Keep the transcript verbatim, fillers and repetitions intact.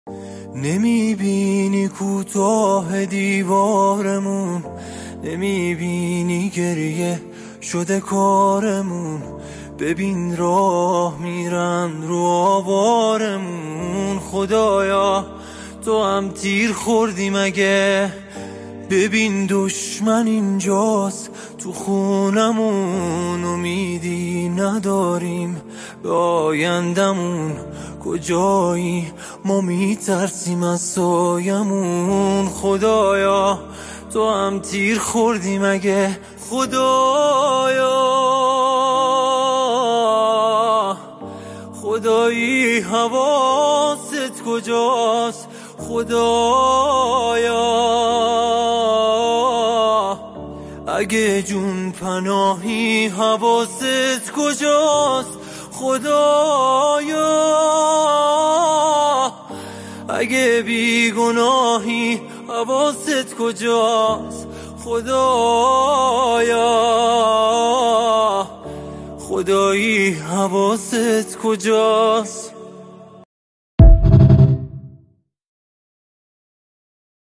نمیبینی کوتاه دیوارمون، نمیبینی گریه شده کارمون. ببین راه میرن رو آوارمون. خدایا تو هم تیر خوردی مگه؟ ببین دشمن اینجاست تو خونمون. امیدی نداریم به آیندمون. کجایی ما میترسیم از سایمون. خدایا تو هم تیر خوردی مگه؟ خدایا خدایی حواست کجاست؟ خدایا اگه جون پناهی حواست کجاست؟ خدایا اگه بیگناهی حواست کجاست؟ خدایا خدایی حواست کجاست؟